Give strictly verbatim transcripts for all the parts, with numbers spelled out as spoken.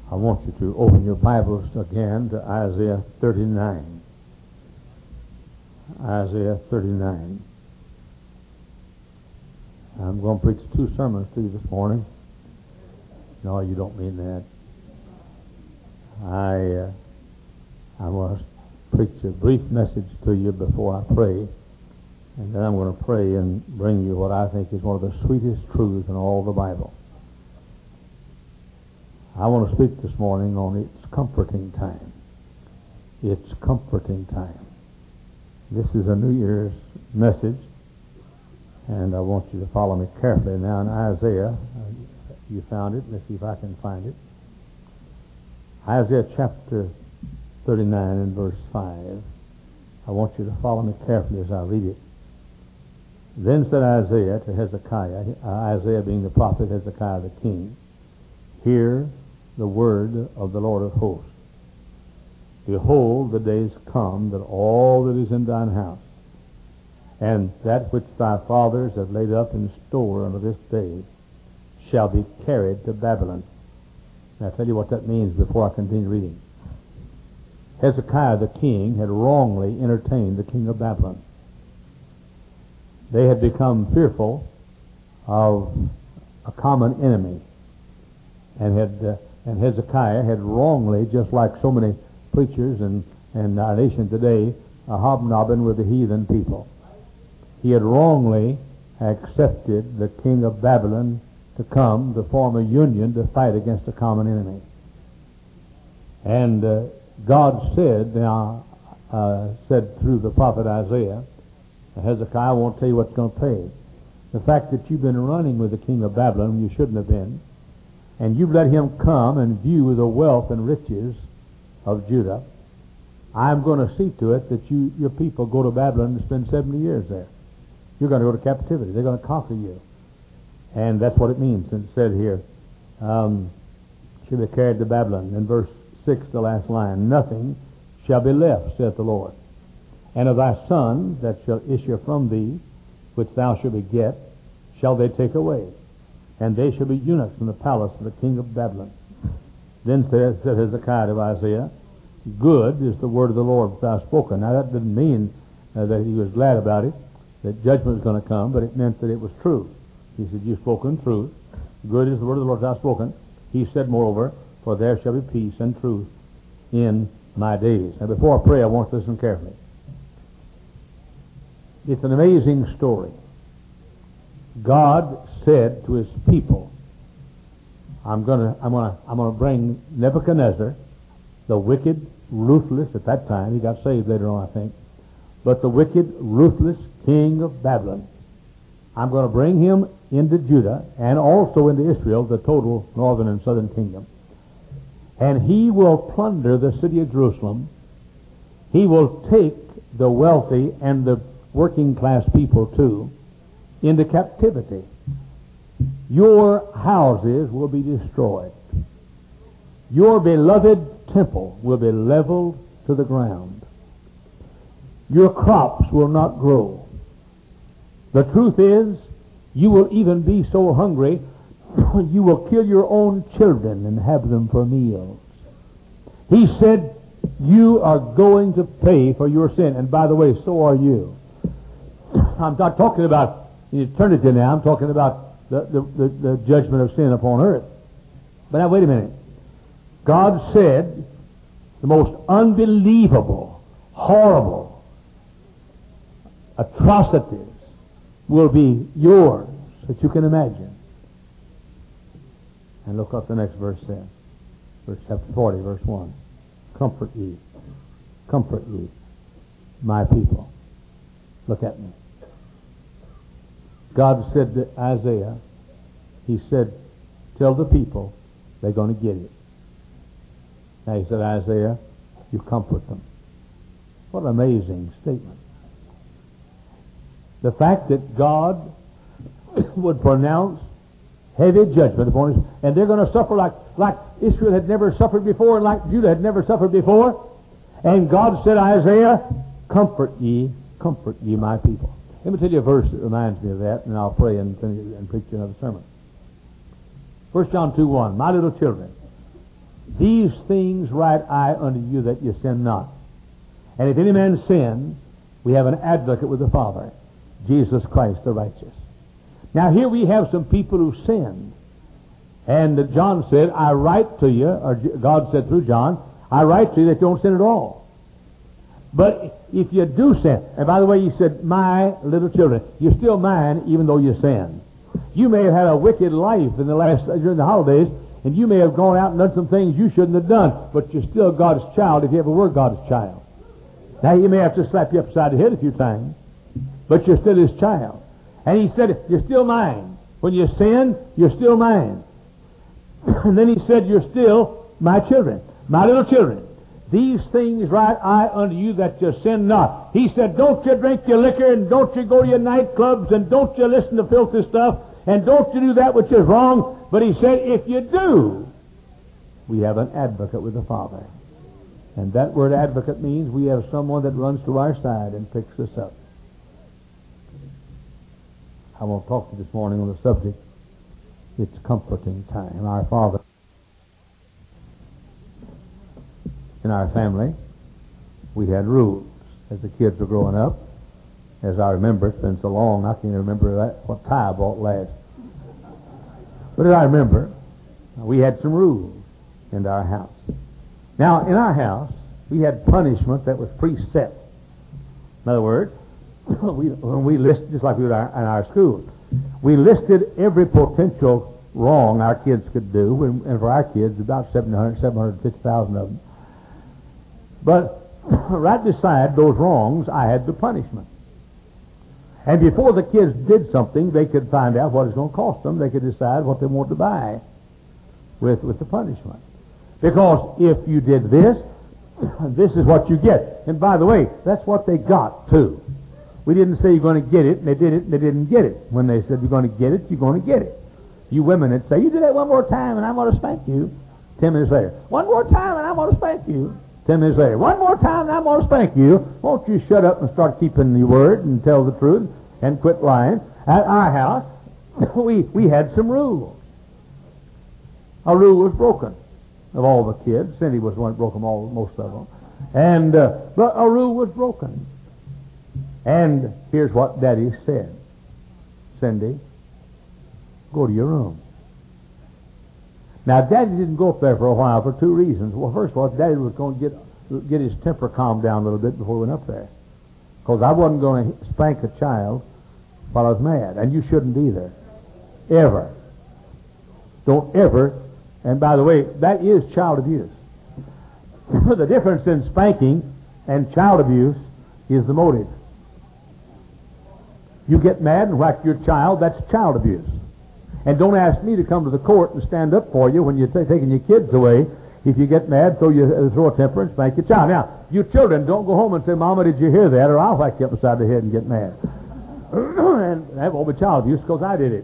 I want you to open your Bibles again to Isaiah thirty-nine. Isaiah thirty-nine. I'm going to preach two sermons to you this morning. No, you don't mean that. I uh, I want to preach a brief message to you before I pray, and then I'm going to pray and bring you what I think is one of the sweetest truths in all the Bible. I want to speak this morning on It's Comforting Time. It's Comforting Time. This is a New Year's message, and I want you to follow me carefully. Now in Isaiah, uh, you found it. Let's see if I can find it. Isaiah chapter thirty-nine and verse five. I want you to follow me carefully as I read it. Then said Isaiah to Hezekiah, uh, Isaiah being the prophet, Hezekiah the king, hear the word of the Lord of hosts. Behold, the days come that all that is in thine house, and that which thy fathers have laid up in store unto this day, shall be carried to Babylon. Now I'll tell you what that means before I continue reading. Hezekiah the king had wrongly entertained the king of Babylon. They had become fearful of a common enemy, and had uh, and Hezekiah had wrongly, just like so many preachers and, and our nation today, uh, hobnobbing with the heathen people. He had wrongly accepted the king of Babylon to come to form a union to fight against a common enemy. And uh, God said, now, uh, said through the prophet Isaiah, Hezekiah, I won't tell you what's going to pay. The fact that you've been running with the king of Babylon, you shouldn't have been, and you've let him come and view the wealth and riches of Judah, I'm going to see to it that you, your people go to Babylon and spend seventy years there. You're going to go to captivity. They're going to conquer you. And that's what it means. And it said here, um, shall be carried to Babylon. In verse six, the last line, nothing shall be left, saith the Lord. And of thy son that shall issue from thee, which thou shalt beget, shall they take away. And they shall be eunuchs in the palace of the king of Babylon. Then said, said Hezekiah to Isaiah, good is the word of the Lord which thou hast spoken. Now that didn't mean uh, that he was glad about it, that judgment was going to come, but it meant that it was true. He said, you've spoken truth. Good is the word of the Lord thou hast spoken. He said, moreover, for there shall be peace and truth in my days. Now before I pray, I want to listen carefully. It's an amazing story. God said to his people, I'm gonna I'm gonna I'm gonna bring Nebuchadnezzar, the wicked, ruthless, at that time, he got saved later on, I think, but the wicked, ruthless king of Babylon. I'm going to bring him into Judah and also into Israel, the total northern and southern kingdom. And he will plunder the city of Jerusalem. He will take the wealthy and the working class people too into captivity. Your houses will be destroyed. Your beloved temple will be leveled to the ground. Your crops will not grow. The truth is, you will even be so hungry, you will kill your own children and have them for meals. He said, you are going to pay for your sin. And by the way, so are you. I'm not talking about eternity now. I'm talking about the, the, the, the judgment of sin upon earth. But now, wait a minute. God said the most unbelievable, horrible atrocities will be yours that you can imagine. And look what the next verse says. Verse chapter forty, verse one. Comfort ye. Comfort ye, my people. Look at me. God said to Isaiah, he said, tell the people they're going to get it. Now he said, Isaiah, you comfort them. What an amazing statement. The fact that God would pronounce heavy judgment upon us, and they're going to suffer like, like Israel had never suffered before, and like Judah had never suffered before. And God said, Isaiah, comfort ye, comfort ye, my people. Let me tell you a verse that reminds me of that, and I'll pray and, and preach another sermon. First John two one, my little children, These things write I unto you, that ye sin not. And if any man sin, we have an advocate with the Father, Jesus Christ the righteous. Now here we have some people who sinned. And John said, I write to you, or God said through John, I write to you that you don't sin at all. But if you do sin, and by the way, you said, my little children, you're still mine even though you sin. You may have had a wicked life in the last, during the holidays, and you may have gone out and done some things you shouldn't have done, but you're still God's child if you ever were God's child. Now, he may have to slap you upside the head a few times, but you're still his child. And he said, you're still mine. When you sin, you're still mine. And then he said, you're still my children, my little children. These things write I unto you, that you sin not. He said, don't you drink your liquor, and don't you go to your nightclubs, and don't you listen to filthy stuff, and don't you do that which is wrong. But he said, if you do, we have an advocate with the Father. And that word advocate means we have someone that runs to our side and picks us up. I want to talk to you this morning on the subject, it's comforting time. Our Father, in our family, we had rules as the kids were growing up. As I remember, it's been so long, I can't remember that, what tie I bought last. But as I remember, we had some rules in our house. Now, in our house, we had punishment that was preset. In other words, we, when we listed, just like we did our, in our school, we listed every potential wrong our kids could do, and, and for our kids, about seven hundred, seven hundred fifty thousand of them. But right beside those wrongs, I had the punishment. And before the kids did something, they could find out what it's going to cost them. They could decide what they want to buy with, with the punishment. Because if you did this, this is what you get. And by the way, that's what they got, too. We didn't say you're going to get it, and they did it, and they didn't get it. When they said you're going to get it, you're going to get it. You women that say, you do that one more time, and I'm going to spank you. Ten minutes later, one more time, and I'm going to spank you. Ten minutes later, one more time, and I'm going to spank you. Won't you shut up and start keeping your word and tell the truth and quit lying? At our house, we, we had some rules. A rule was broken of all the kids. Cindy was the one that broke them all, most of them. And, uh, but a rule was broken. And here's what Daddy said. Cindy, go to your room. Now, Daddy didn't go up there for a while for two reasons. Well, first of all, Daddy was going to get, get his temper calmed down a little bit before he went up there. Because I wasn't going to spank a child while I was mad. And you shouldn't either. Ever. Don't ever. And by the way, that is child abuse. The difference in spanking and child abuse is the motive. You get mad and whack your child, that's child abuse. And don't ask me to come to the court and stand up for you when you're t- taking your kids away. If you get mad, throw, you, uh, throw a temper and spank your child. Now, you children, don't go home and say, Mama, did you hear that? Or I'll whack you upside the head and get mad. And that won't be child abuse because I did it.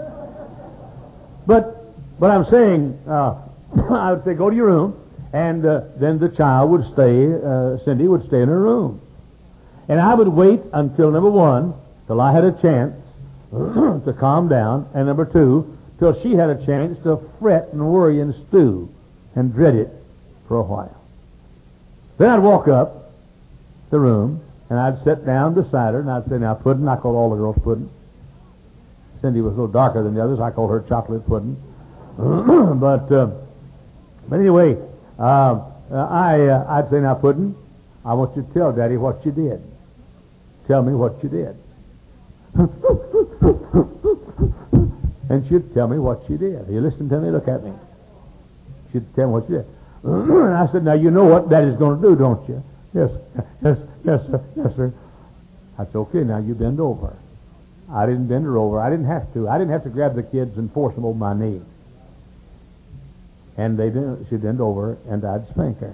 But but I'm saying, uh, I would say, go to your room, and uh, then the child would stay, uh, Cindy would stay in her room. And I would wait until, number one, till I had a chance to calm down, and number two, till she had a chance to fret and worry and stew and dread it for a while. Then I'd walk up the room, and I'd sit down beside her, and I'd say, now, Puddin', I call all the girls Puddin'. Cindy was a little darker than the others. I called her Chocolate Puddin'. but uh, but anyway, uh, I, uh, I'd say, now, Puddin', I want you to tell Daddy what you did. Tell me what you did. And she'd tell me what she did. You listen to me, look at me. She'd tell me what she did. And I said, now you know what Daddy's going to do, don't you? Yes, yes, yes, sir, yes, sir. That's okay, now you bend over. I didn't bend her over. I didn't have to. I didn't have to grab the kids and force them over my knee. And they didn't, she'd bend over, and I'd spank her.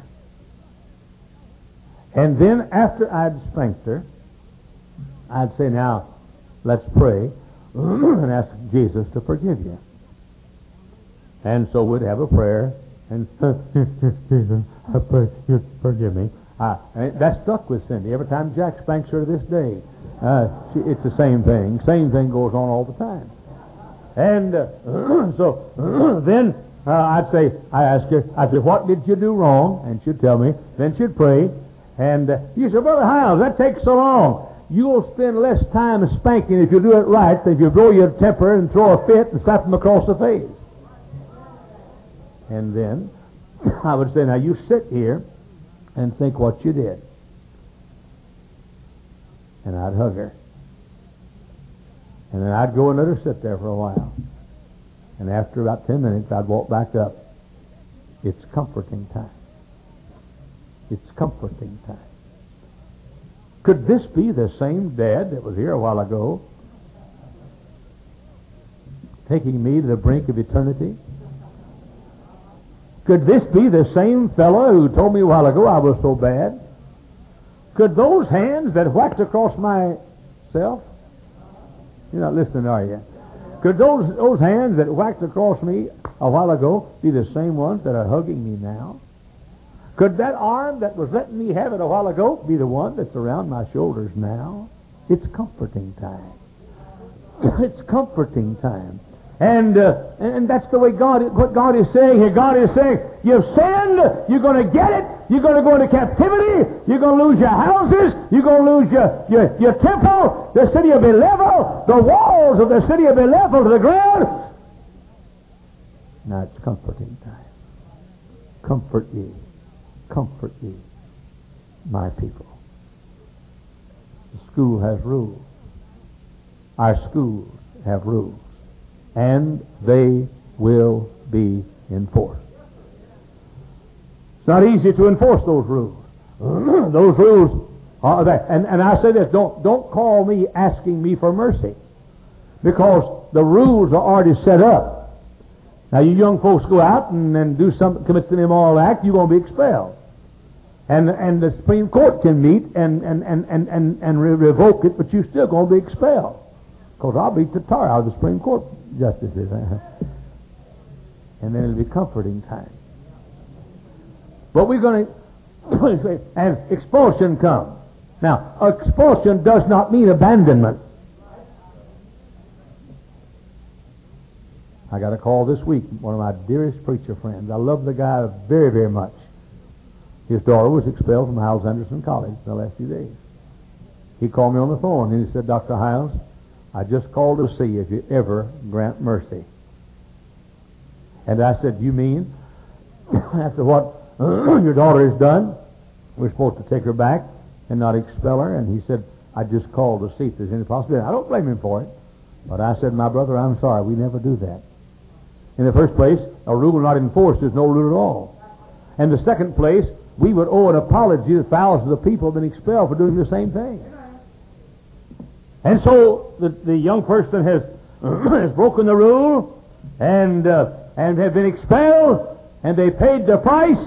And then after I'd spanked her, I'd say, now, let's pray and ask Jesus to forgive you. And so we'd have a prayer, and Jesus, I pray you forgive me. Uh, and that stuck with Cindy. Every time Jack spanks her to this day, uh, she, it's the same thing. Same thing goes on all the time. And uh, so then Uh, I'd say, I ask her, I'd say, what did you do wrong? And she'd tell me. Then she'd pray. And uh, you say, Brother Hiles, that takes so long. You'll spend less time spanking if you do it right than if you blow your temper and throw a fit and slap them across the face. And then I would say, now you sit here and think what you did. And I'd hug her. And then I'd go and let her sit there for a while. And after about ten minutes, I'd walk back up. It's comforting time. It's comforting time. Could this be the same dad that was here a while ago, taking me to the brink of eternity? Could this be the same fellow who told me a while ago I was so bad? Could those hands that whacked across myself, you're not listening, are you? Could those, those hands that whacked across me a while ago be the same ones that are hugging me now? Could that arm that was letting me have it a while ago be the one that's around my shoulders now? It's comforting time. It's comforting time. And uh, and that's the way God, what God is saying here. God is saying, you've sinned, you're going to get it, you're going to go into captivity, you're going to lose your houses, you're going to lose your, your, your temple, the city will be leveled, the walls of the city will be leveled to the ground. Now it's comforting time. Comfort ye, comfort ye, my people. The school has rules. Our schools have rules. And they will be enforced. It's not easy to enforce those rules. Those rules are that. And, and I say this, don't, don't call me asking me for mercy, because the rules are already set up. Now, you young folks go out and, and do something, commits an immoral act, you're going to be expelled. And, and the Supreme Court can meet and, and, and, and, and, and re- revoke it, but you're still going to be expelled. Because I'll beat the tar out of the Supreme Court justices. And then it'll be comforting time. But we're going to... and expulsion comes. Now, expulsion does not mean abandonment. I got a call this week, one of my dearest preacher friends. I love the guy very, very much. His daughter was expelled from Hiles Anderson College in the last few days. He called me on the phone and he said, Doctor Hiles, I just called to see if you ever grant mercy. And I said, you mean after what your daughter has done, we're supposed to take her back and not expel her? And he said, I just called to see if there's any possibility. I don't blame him for it. But I said, my brother, I'm sorry, we never do that. In the first place, a rule not enforced is no rule at all. And the second place, we would owe an apology to thousands of people who have been expelled for doing the same thing. And so the, the young person has, has broken the rule and, uh, and have been expelled, and they paid the price.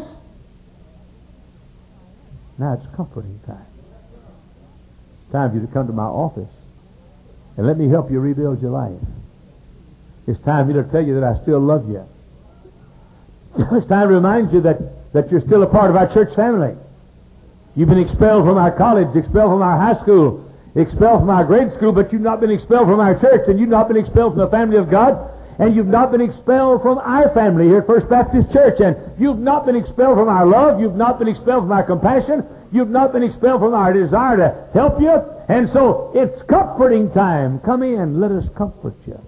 Now it's comforting time. It's time for you to come to my office and let me help you rebuild your life. It's time for me to tell you that I still love you. It's time to remind you that, that you're still a part of our church family. You've been expelled from our college, expelled from our high school, expelled from our grade school, but you've not been expelled from our church, and you've not been expelled from the family of God, and you've not been expelled from our family here at First Baptist Church, and you've not been expelled from our love, you've not been expelled from our compassion, you've not been expelled from our desire to help you, and so it's comforting time. Come in, let us comfort you.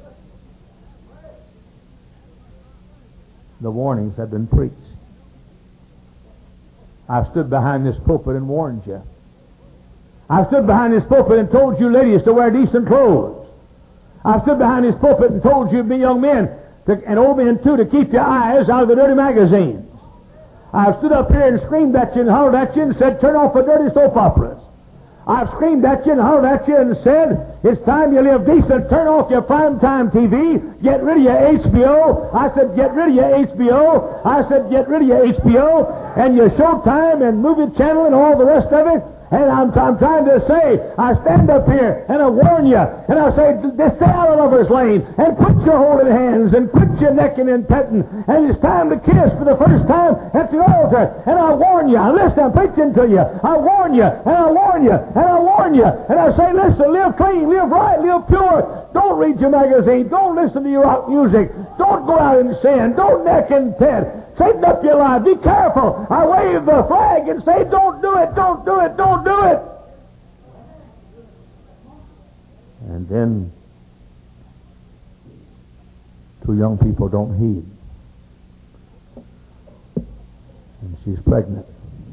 The warnings have been preached. I've stood behind this pulpit and warned you. I've stood behind this pulpit and told you ladies to wear decent clothes. I've stood behind this pulpit and told you young men, to, and old men too, to keep your eyes out of the dirty magazines. I've stood up here and screamed at you and hollered at you and said, turn off the dirty soap operas. I've screamed at you and hollered at you and said, it's time you live decent. Turn off your primetime T V. Get rid of your H B O. I said, get rid of your H B O. I said, get rid of your H B O and your Showtime and Movie Channel and all the rest of it. And I'm, I'm trying to say, I stand up here and I warn you, and I say, stay out of lover's lane, and quit your holding hands, and quit your necking and petting, and it's time to kiss for the first time at the altar. And I warn you, listen, I'm preaching to you, I warn you, and I warn you, and I warn you, and I say, listen, live clean, live right, live pure. Don't read your magazine, don't listen to your rock music, don't go out and sin, don't neck and pet. Straighten up your life. Be careful. I wave the flag and say, don't do it, don't do it, don't do it. And then two young people don't heed. And she's pregnant.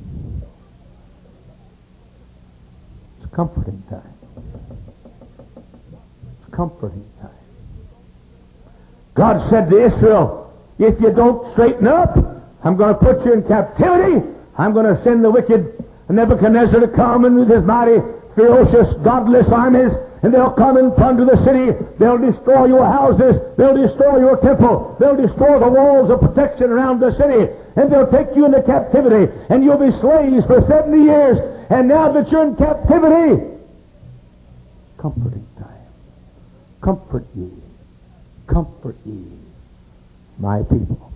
It's comforting time. It's comforting time. God said to Israel, if you don't straighten up, I'm going to put you in captivity. I'm going to send the wicked Nebuchadnezzar to come and with his mighty, ferocious, godless armies, and they'll come and plunder the city. They'll destroy your houses. They'll destroy your temple. They'll destroy the walls of protection around the city. And they'll take you into captivity. And you'll be slaves for seventy years. And now that you're in captivity, comforting time. Comfort ye. Comfort ye, my people.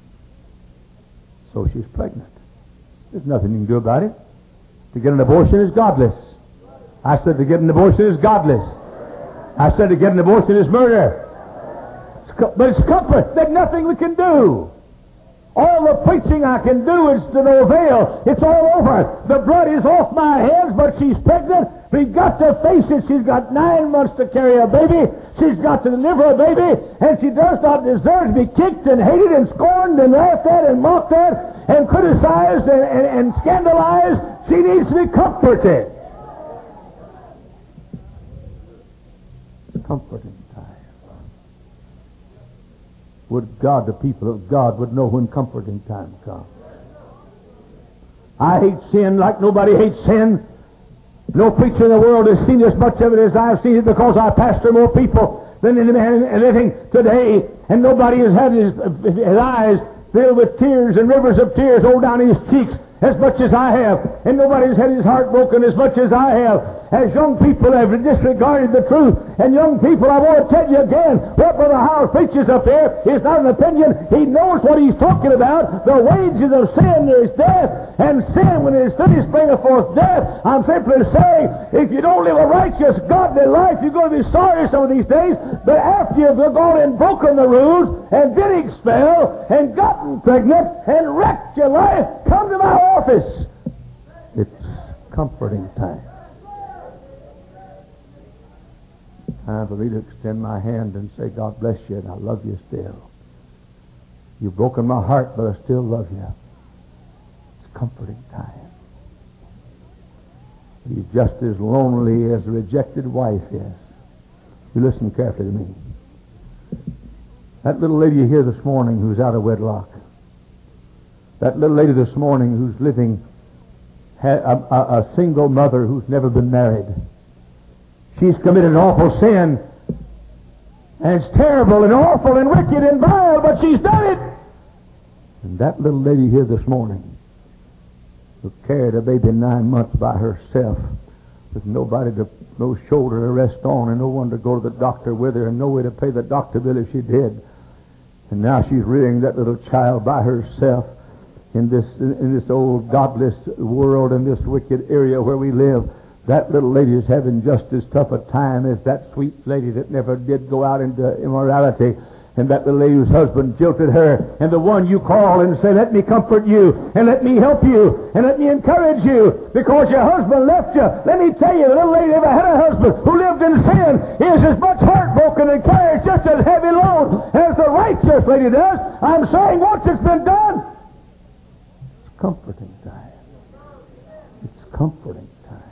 So she's pregnant. There's nothing you can do about it. To get an abortion is godless. I said to get an abortion is godless. I said to get an abortion is murder. It's co- but it's comfort. There's nothing we can do. All the preaching I can do is to no avail. It's all over. The blood is off my hands, but she's pregnant. We've got to face it. She's got nine months to carry a baby. She's got to deliver a baby, and she does not deserve to be kicked and hated and scorned and laughed at and mocked at and criticized and, and, and scandalized. She needs to be comforted. Comforting time. Would God, the people of God, would know when comforting time comes. I hate sin like nobody hates sin. No preacher in the world has seen as much of it as I've seen it, because I pastor more people than any man living today, and nobody has had his, his eyes filled with tears and rivers of tears roll down his cheeks as much as I have, and nobody's had his heart broken as much as I have. As young people have disregarded the truth, and young people, I want to tell you again, what Brother Howard preaches up there is not an opinion. He knows what he's talking about. The wages of sin is death, and sin, when it is finished, bringeth forth death. I'm simply saying, if you don't live a righteous, godly life, you're going to be sorry some of these days. But after you've gone and broken the rules, and been expelled, and gotten pregnant, and wrecked your life, come to my office. It's comforting time. Time for me to extend my hand and say, God bless you, and I love you still. You've broken my heart, but I still love you. It's comforting time. He's just as lonely as a rejected wife is. You listen carefully to me. That little lady here this morning who's out of wedlock, that little lady this morning who's living a, a, a single mother who's never been married. She's committed an awful sin, and it's terrible and awful and wicked and vile, but she's done it. And that little lady here this morning who carried a baby nine months by herself with nobody to, no shoulder to rest on, and no one to go to the doctor with her, and no way to pay the doctor bill if she did. And now she's rearing that little child by herself in this in this old godless world, in this wicked area where we live. That little lady is having just as tough a time as that sweet lady that never did go out into immorality. And that little lady whose husband jilted her. And the one you call and say, let me comfort you, and let me help you, and let me encourage you, because your husband left you. Let me tell you, the little lady ever had a husband who lived in sin is as much heartbroken and carries just as heavy load as the righteous lady does. I'm saying once it's been done, it's comforting time. It's comforting.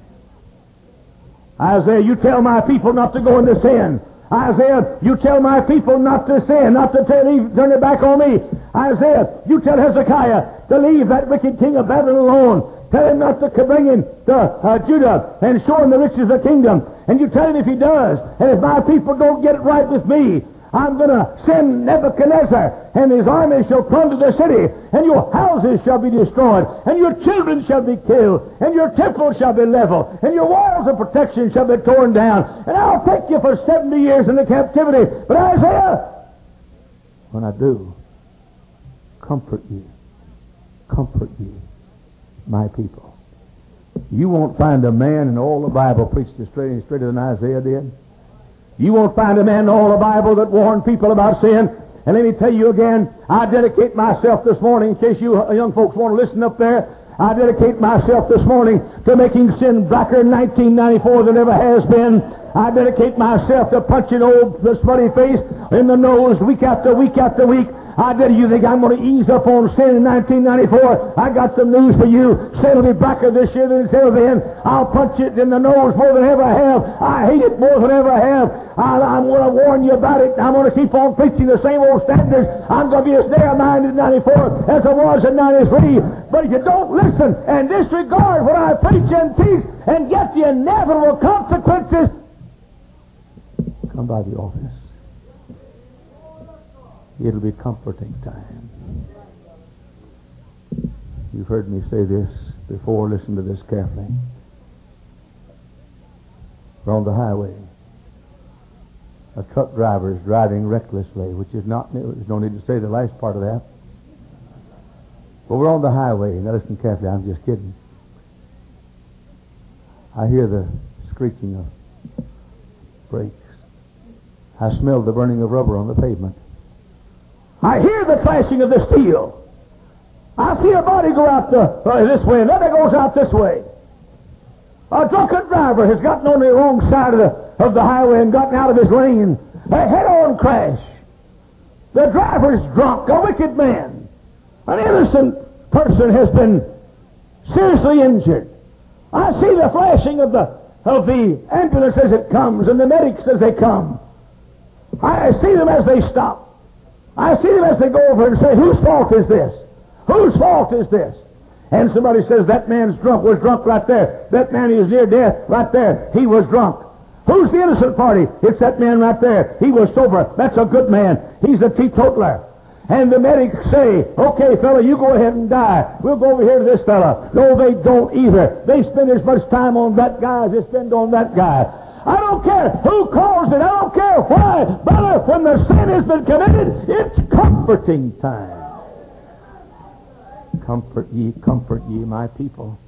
Isaiah, you tell my people not to go into sin. Isaiah, you tell my people not to sin, not to tell, leave, turn it back on me. Isaiah, you tell Hezekiah to leave that wicked king of Babylon alone. Tell him not to bring in to uh, Judah and show him the riches of the kingdom. And you tell him if he does, and if my people don't get it right with me, I'm going to send Nebuchadnezzar, and his army shall come to the city, and your houses shall be destroyed, and your children shall be killed, and your temple shall be leveled, and your walls of protection shall be torn down, and I'll take you for seventy years into captivity. But Isaiah, when I do, comfort ye, comfort ye, my people. You won't find a man in all the Bible preached as straight and straighter than Isaiah did. You won't find a man in all the Bible that warned people about sin. And let me tell you again, I dedicate myself this morning, in case you young folks want to listen up there, I dedicate myself this morning to making sin blacker in nineteen ninety-four than ever has been. I dedicate myself to punching old smutty face in the nose week after week after week. I bet you think I'm going to ease up on sin in nineteen ninety-four. I got some news for you. Sin will be blacker this year than it's ever been. I'll punch it in the nose more than ever I have. I hate it more than ever I have. I, I'm going to warn you about it. I'm going to keep on preaching the same old standards. I'm going to be as narrow-minded in ninety-four as I was in ninety-three. But if you don't listen and disregard what I preach and teach and get the inevitable consequences, come by the office. It'll be comforting time. You've heard me say this before. Listen to this carefully. We're on the highway. A truck driver is driving recklessly, which is not, there's no need to say the last part of that. But we're on the highway. Now listen carefully. I'm just kidding. I hear the screeching of brakes. I smell the burning of rubber on the pavement. I hear the clashing of the steel. I see a body go out the, uh, this way, and then it goes out this way. A drunken driver has gotten on the wrong side of the, of the highway and gotten out of his lane. A head-on crash. The driver's drunk, a wicked man. An innocent person has been seriously injured. I see the flashing of the, of the ambulance as it comes, and the medics as they come. I see them as they stop. I see them as they go over and say, whose fault is this? Whose fault is this? And somebody says, that man's drunk, was drunk right there. That man is near death right there. He was drunk. Who's the innocent party? It's that man right there. He was sober. That's a good man. He's a teetotaler. And the medics say, okay, fella, you go ahead and die. We'll go over here to this fella. No, they don't either. They spend as much time on that guy as they spend on that guy. I don't care who caused it. I don't care why. Brother, when the sin has been committed, it's comforting time. Comfort ye, comfort ye, my people.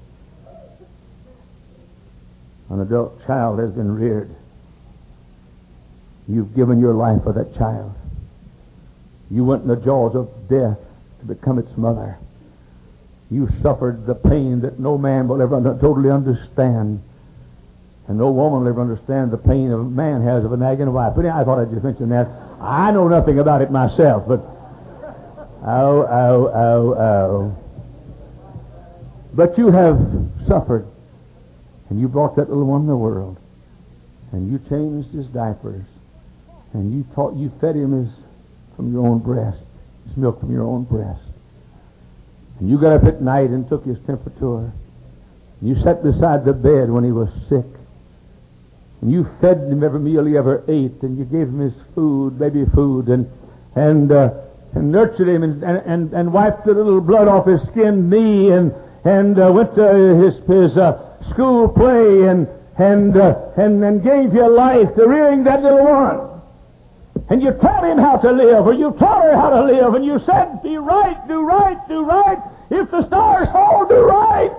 An adult child has been reared. You've given your life for that child. You went in the jaws of death to become its mother. You suffered the pain that no man will ever totally understand. And no woman will ever understand the pain a man has of a nagging wife. But I thought I'd just mention that. I know nothing about it myself, but oh, oh, oh, oh. But you have suffered, and you brought that little one in the world, and you changed his diapers, and you taught, you fed him his from your own breast, his milk from your own breast. And you got up at night and took his temperature. And you sat beside the bed when he was sick. And you fed him every meal he ever ate, and you gave him his food, baby food, and and uh, and nurtured him, and, and and wiped the little blood off his skinned knee, and and uh, went to his his uh, school play, and and uh, and and gave you life to rearing that little one. And you taught him how to live, or you taught her how to live, and you said, "Be right, do right, do right. If the stars fall, do right."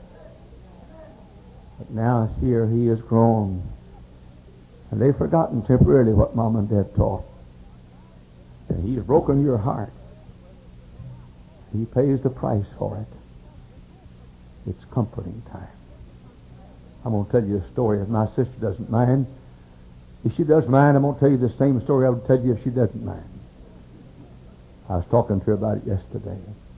But now here he is grown. And they've forgotten temporarily what Mom and Dad taught. And he's broken your heart. He pays the price for it. It's comforting time. I'm going to tell you a story if my sister doesn't mind. If she does mind, I'm going to tell you the same story I would tell you if she doesn't mind. I was talking to her about it yesterday.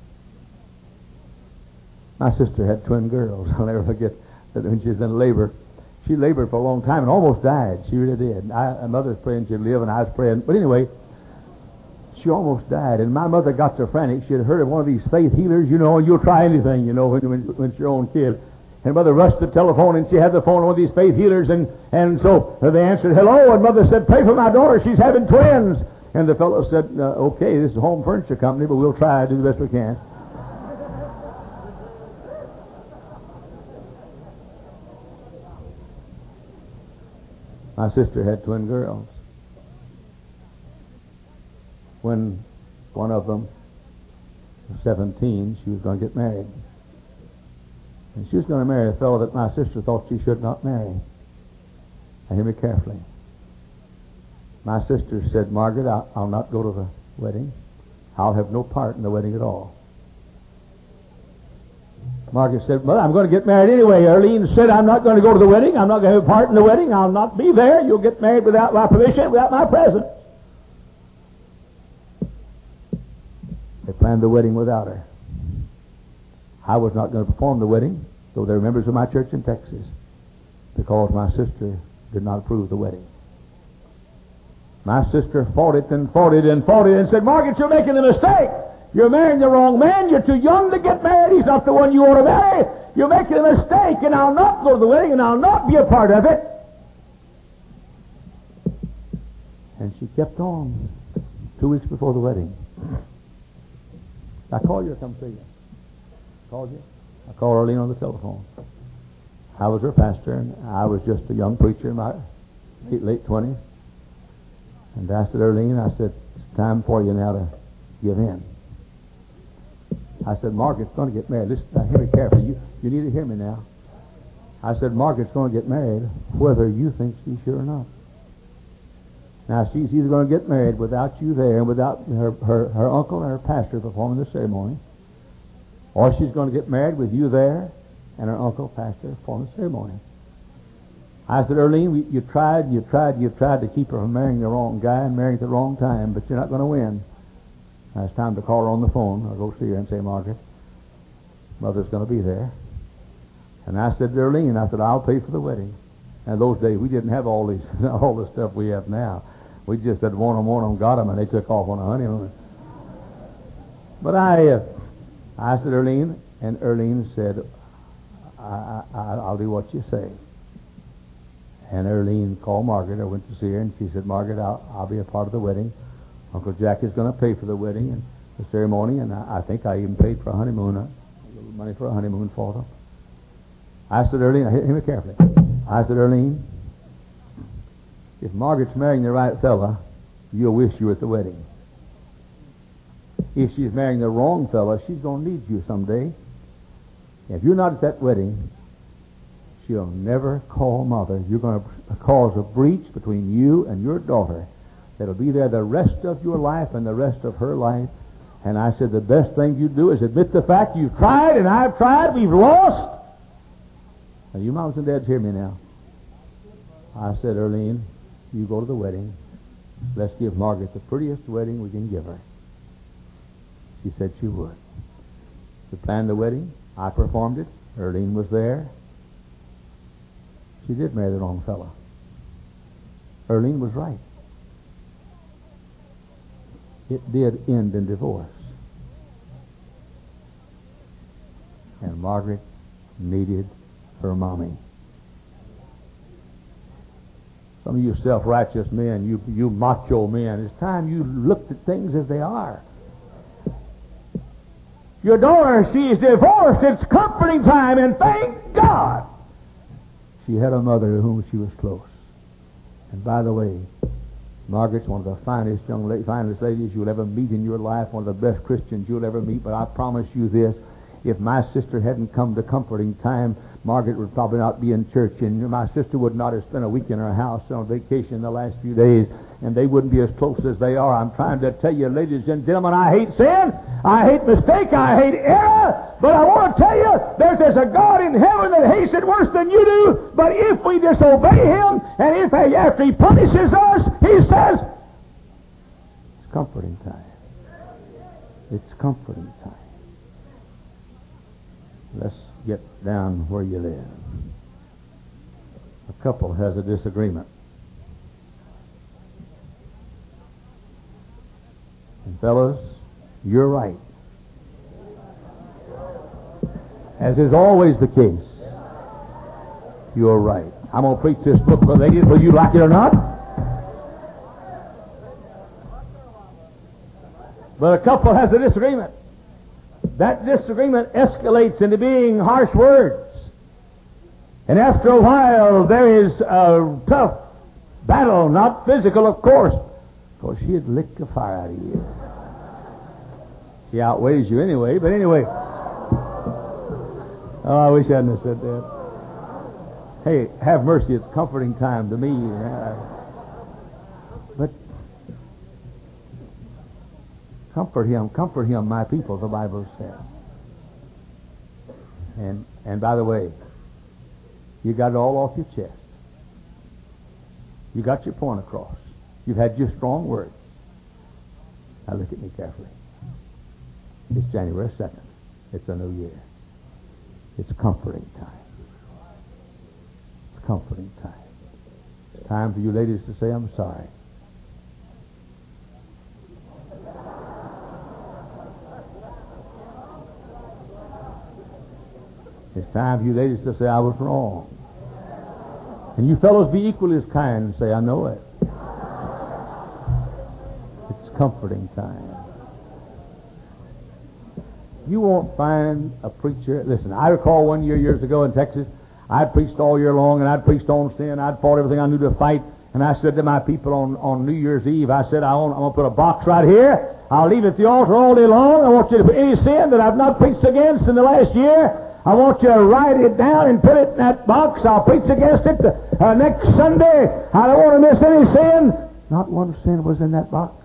My sister had twin girls. I'll never forget that when she was in labor. She labored for a long time and almost died. She really did. I, my mother was praying she'd live, and I was praying. But anyway, she almost died. And my mother got so frantic. She had heard of one of these faith healers. You know, you'll try anything, you know, when, when, when it's your own kid. And mother rushed the telephone, and she had the phone on one of these faith healers. And, and so they answered, hello. And mother said, pray for my daughter. She's having twins. And the fellow said, uh, okay, this is a home furniture company, but we'll try to do the best we can. My sister had twin girls. When one of them was seventeen, she was going to get married. And she was going to marry a fellow that my sister thought she should not marry. Now hear me carefully. My sister said, Margaret, I'll, I'll not go to the wedding. I'll have no part in the wedding at all. Margaret said, well, I'm going to get married anyway. Arlene said, I'm not going to go to the wedding. I'm not going to have a part in the wedding. I'll not be there. You'll get married without my permission, without my presence. They planned the wedding without her. I was not going to perform the wedding, though they were members of my church in Texas, because my sister did not approve the wedding. My sister fought it and fought it and fought it and said, Margaret, you're making a mistake. You're marrying the wrong man. You're too young to get married. He's not the one you want to marry. You're making a mistake, and I'll not go to the wedding, and I'll not be a part of it. And she kept on. Two weeks before the wedding, I called you to come see you. Called you? I called Arlene on the telephone. I was her pastor, and I was just a young preacher in my late, late twenties. And I said, Arlene, I said, it's time for you now to give in. I said, Margaret's going to get married. Listen, now, hear me carefully. You, you need to hear me now. I said, Margaret's going to get married whether you think she should or not. Now, she's either going to get married without you there and without her, her, her uncle and her pastor performing the ceremony, or she's going to get married with you there and her uncle, pastor, performing the ceremony. I said, Arlene, we, you tried, you tried, you tried to keep her from marrying the wrong guy and marrying at the wrong time, but you're not going to win. Now it's time to call her on the phone. I'll go see her and say, Margaret, Mother's going to be there. And I said to Arlene, I said, I'll pay for the wedding. And those days we didn't have all these, all the stuff we have now. We just had one on one on got them, and they took off on a honeymoon. But I, uh, I said, Arlene, and Arlene said, I, I, I'll do what you say. And Arlene called Margaret. I went to see her, and she said, Margaret, I'll, I'll be a part of the wedding. Uncle Jack is going to pay for the wedding and the ceremony, and I, I think I even paid for a honeymoon, a, a little money for a honeymoon for them. I said, Arlene, hear me carefully. I said, Arlene, if Margaret's marrying the right fella, you'll wish you were at the wedding. If she's marrying the wrong fella, she's going to need you someday. If you're not at that wedding, she'll never call Mother. You're going to cause a breach between you and your daughter that'll be there the rest of your life and the rest of her life. And I said, the best thing you do is admit the fact you've tried and I've tried, we've lost. Now, you moms and dads, hear me now. I said, Arlene, you go to the wedding. Let's give Margaret the prettiest wedding we can give her. She said she would. We planned the wedding. I performed it. Arlene was there. She did marry the wrong fella. Arlene was right. It did end in divorce. And Margaret needed her mommy. Some of you self-righteous men, you, you macho men, it's time you looked at things as they are. Your daughter, she is divorced. It's comforting time, and thank God she had a mother to whom she was close. And by the way, Margaret's one of the finest young ladies, finest ladies you'll ever meet in your life, one of the best Christians you'll ever meet. But I promise you this, if my sister hadn't come to comforting time, Margaret would probably not be in church, and my sister would not have spent a week in her house on vacation the last few days, and they wouldn't be as close as they are. I'm trying to tell you, ladies and gentlemen, I hate sin, I hate mistake, I hate error, but I want to tell you, there's, there's a God in heaven that hates it worse than you do, but if we disobey Him, and if after He punishes us, He says, it's comforting time. It's comforting time. Let's get down where you live. A couple has a disagreement. And fellas, you're right. As is always the case, you're right. I'm going to preach this book for ladies, whether you like it or not. But a couple has a disagreement. That disagreement escalates into being harsh words. And after a while, there is a tough battle, not physical, of course, because she'd lick the fire out of you. She outweighs you anyway, but anyway. Oh, I wish I hadn't have said that. Hey, have mercy, it's a comforting time to me. But comfort him, comfort him, my people, the Bible says. And and by the way, you got it all off your chest. You got your point across. You've had your strong words. Now look at me carefully. It's January second. It's a new year. It's comforting time. It's comforting time. It's time for you ladies to say, I'm sorry. It's time for you ladies to say, I was wrong. And you fellows be equally as kind and say, I know it. It's comforting time. You won't find a preacher. Listen, I recall one year, years ago in Texas, I'd preached all year long, and I'd preached on sin. I'd fought everything I knew to fight. And I said to my people on, on New Year's Eve, I said, I want, I'm going to put a box right here. I'll leave it at the altar all day long. I want you to put any sin that I've not preached against in the last year. I want you to write it down and put it in that box. I'll preach against it uh, next Sunday. I don't want to miss any sin. Not one sin was in that box.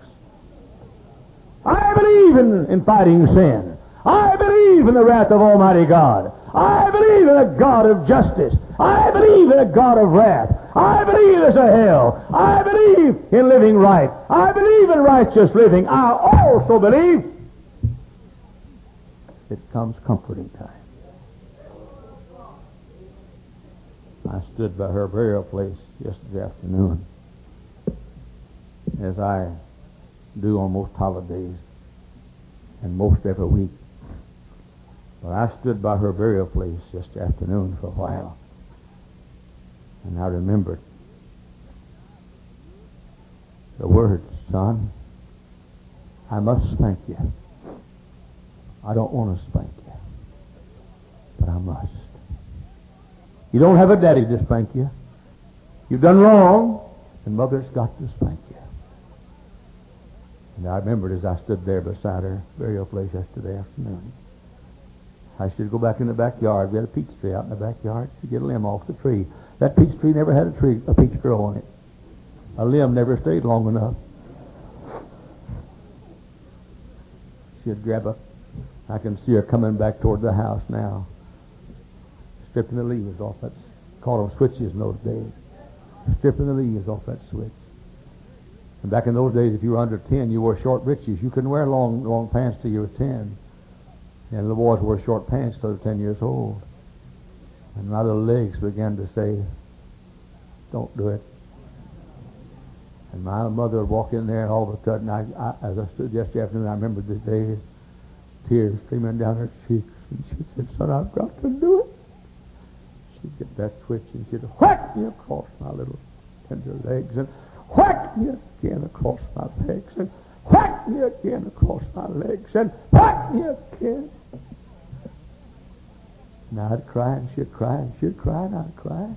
I believe in, in fighting sin. I believe in the wrath of Almighty God. I believe in a God of justice. I believe in a God of wrath. I believe there's a hell. I believe in living right. I believe in righteous living. I also believe it comes comforting time. I stood by her burial place yesterday afternoon, as I do on most holidays and most every week. But I stood by her burial place yesterday afternoon for a while, and I remembered the words, son, I must spank you. I don't want to spank you, but I must. You don't have a daddy to spank you. You've done wrong, and mother's got to spank you. And I remembered as I stood there beside her burial place yesterday afternoon, I should go back in the backyard. We had a peach tree out in the backyard. She'd get a limb off the tree. That peach tree never had a tree, a peach grow on it. A limb never stayed long enough. She'd grab a, I can see her coming back toward the house now, stripping the leaves off that, called them switches in those days. Stripping the leaves off that switch. And back in those days, if you were under ten, you wore short breeches. You couldn't wear long, long pants till you were ten. And little boys wore short pants till they were ten years old. And my little legs began to say, don't do it. And my mother would walk in there, and all of a sudden, I, I, as I stood yesterday afternoon, I remembered the days, tears streaming down her cheeks. And she said, son, I've got to do it. She'd get that switch, and she'd whack me across my little tender legs, and whack me again across my legs, and whack me again across my legs, and whack me again. And I'd cry, and she'd cry, and she'd cry, and I'd cry.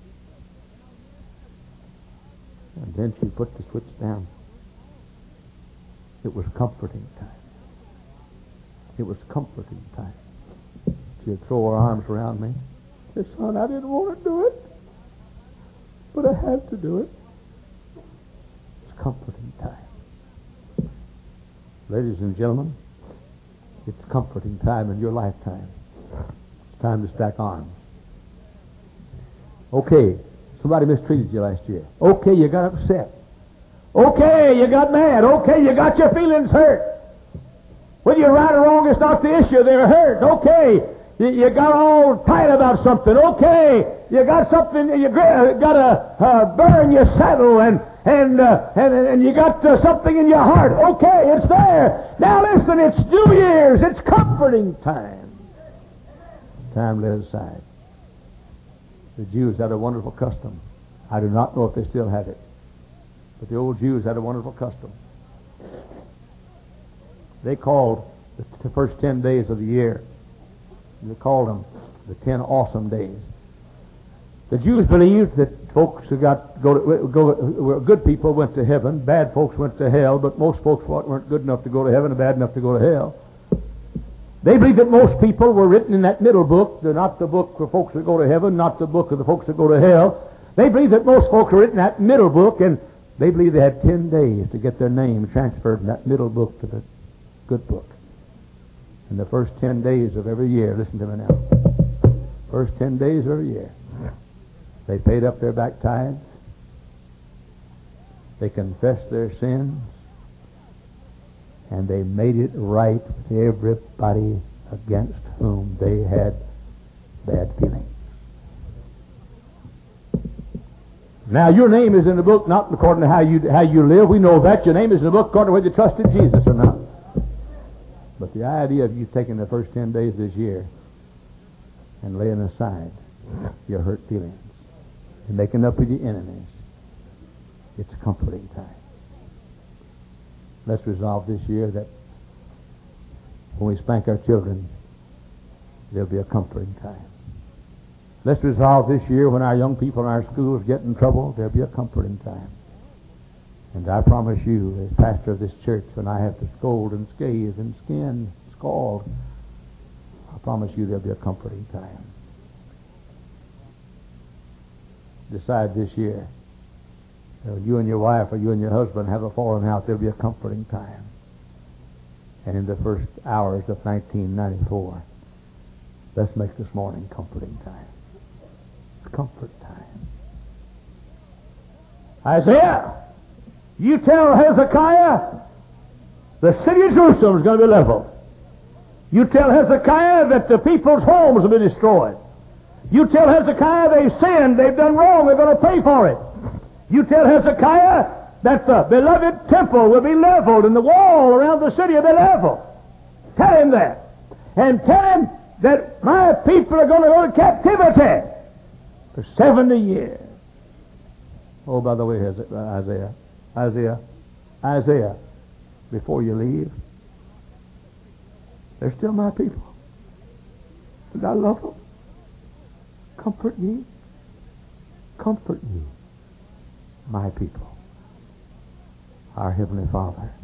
And then she'd put the switch down. It was comforting time. It was comforting time. She'd throw her arms around me. Say, son, I didn't want to do it, but I had to do it. It's comforting time. Ladies and gentlemen, it's comforting time in your lifetime. It's time to stack arms. Okay, somebody mistreated you last year. Okay, you got upset. Okay, you got mad. Okay, you got your feelings hurt. Whether you're right or wrong, it's not the issue. They're hurt. Okay, you, you got all tight about something. Okay, you got something, you got to uh, burn your saddle, and and, uh, and and you got uh, something in your heart. Okay, it's there. Now listen, it's New Year's. It's comforting time. Time laid aside. The Jews had a wonderful custom. I do not know if they still have it, but the old Jews had a wonderful custom. They called the first ten days of the year, they called them the ten awesome days. The Jews believed that folks who got go to, go good people went to heaven, bad folks went to hell, but most folks weren't good enough to go to heaven and bad enough to go to hell. They believed that most people were written in that middle book, not the book for folks that go to heaven, not the book of the folks that go to hell. They believed that most folks were written in that middle book, and they believed they had ten days to get their name transferred from that middle book to the good book. In the first ten days of every year, listen to me now, first ten days of every year, they paid up their back tithes, they confessed their sins, and they made it right with everybody against whom they had bad feelings. Now, your name is in the book not according to how you how you live. We know that. Your name is in the book according to whether you trusted Jesus or not. But the idea of you taking the first ten days this year and laying aside your hurt feelings and making up with your enemies, it's a comforting time. Let's resolve this year that when we spank our children, there'll be a comforting time. Let's resolve this year when our young people in our schools get in trouble, there'll be a comforting time. And I promise you, as pastor of this church, when I have to scold and scathe and skin, scald, I promise you there'll be a comforting time. Decide this year, when you and your wife or you and your husband have a falling out, there'll be a comforting time. And in the first hours of nineteen ninety-four, let's make this morning comforting time. Comfort time. Isaiah, you tell Hezekiah the city of Jerusalem is going to be leveled. You tell Hezekiah that the people's homes will be destroyed. You tell Hezekiah they've sinned, they've done wrong, they're going to pay for it. You tell Hezekiah that the beloved temple will be leveled and the wall around the city will be leveled. Tell him that. And tell him that my people are going to go to captivity for seventy years. Oh, by the way, Isaiah, Isaiah, Isaiah, before you leave, they're still my people. And I love them. Comfort ye. Comfort ye, my people. Our Heavenly Father,